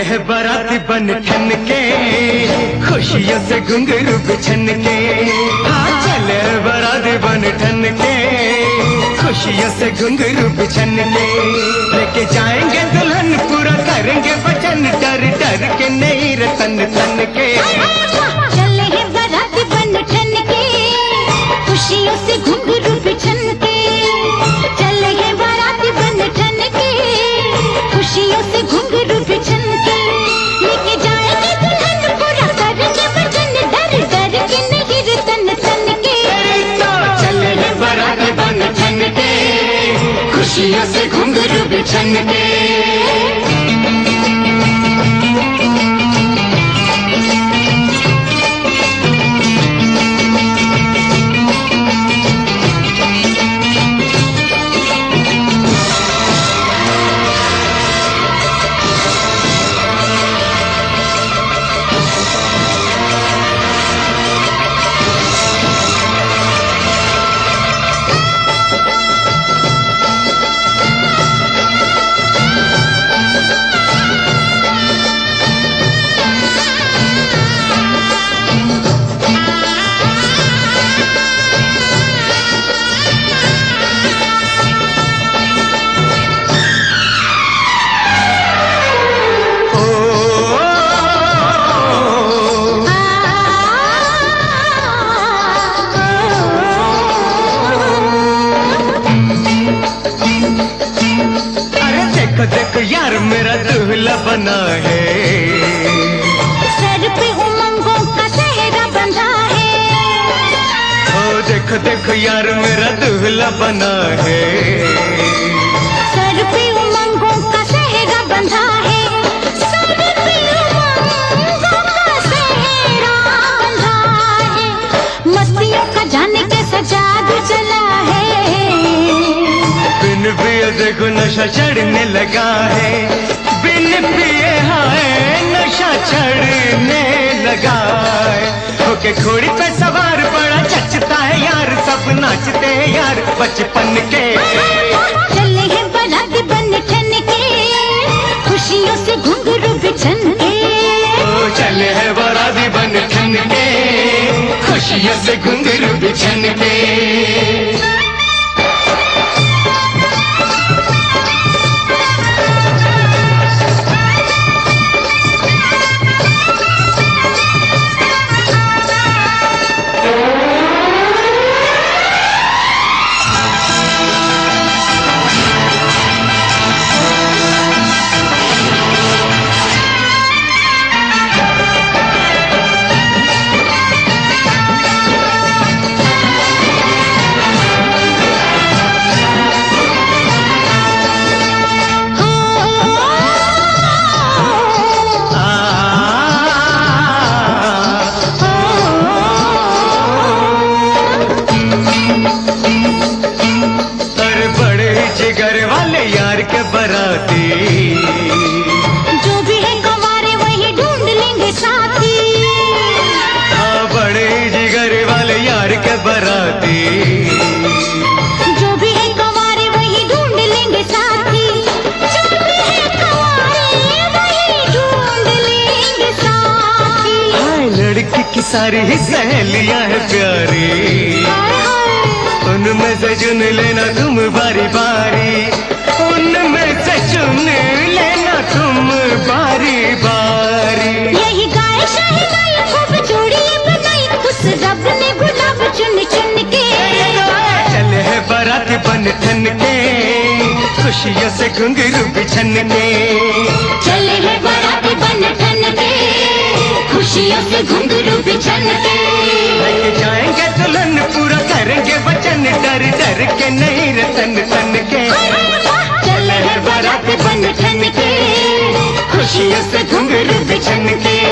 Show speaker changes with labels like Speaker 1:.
Speaker 1: है बाराती बन ठन के, खुशियों से घुंघरू बिछन के। हाँ चले है बाराती बन ठन के, खुशियों से घुंघरू बिछन के। लेके जाएंगे दुल्हन पूरा करेंगे वचन, डर डर के नहीं रे तन तन के।
Speaker 2: चले है बाराती बन ठन के, खुशियों से घुंघरू बिछन के। चले है बाराती बन ठन के, खुशियों से घुंघरू बिछन के। लेके जाएंगे दुल्हन पूरा करेंगे वचन, डर डर के नहीं रे तन तन के।
Speaker 1: चले है बाराती बन ठन के, खुशियों से घुंघरू बिछन के। देखो यार मेरा दूल्हा बना है,
Speaker 2: सर पे उमंगों का सेहरा बंधा है।
Speaker 1: ओ देखो देखो यार मेरा दूल्हा बना है,
Speaker 2: सर पे उमंगों का सेहरा बंधा है। सर पे उमंगों का सेहरा बंधा है, मस्तियों का जाने कैसा जादू चला है।
Speaker 1: बिन पिए देखो नशा चढ़ने लगा है, बिन पिए हाय नशा चढ़ने लगा है। होके घोड़ी पे सवार बड़ा जचता है यार, सब नाचते हैं यार बचपन के।
Speaker 2: चले हैं बाराती बन ठन के, खुशियों से घुंघरू बिछन के।
Speaker 1: ओ चले हैं बाराती बन ठन के, खुशियों से घुंघरू बिछन के। बराती
Speaker 2: जो भी है कमारे वही ढूंढ लेंगे साथी।
Speaker 1: हाँ बड़े जिगर वाले यार के बराती,
Speaker 2: जो भी है कमारे वही ढूंढ लेंगे साथी। जो भी है कमारे वही ढूंढ लेंगे साथी।
Speaker 1: हाय लड़की की सारी ही सहेलियां है प्यारी, उनमें से चुन लेना तुम बारी बारी, उनमें से चुन लेना तुम बारी बारी।
Speaker 2: यही गाय शहनाई खूब जोड़ी बनाई, उस रब ने गुलाब चुन चुन के।
Speaker 1: चले है बाराती बन ठन के, खुशियों से घुंघरू बिछन के।
Speaker 2: चले है बाराती बन ठन के, खुशियों से घुंघरू बिछन के।
Speaker 1: लेके जाएंगे दुल्हन पूरा करेंगे वचन, डर डर के नहीं रे तन तन के। चले है बाराती बन ठन के, खुशियों से घुंघरू बिछन के।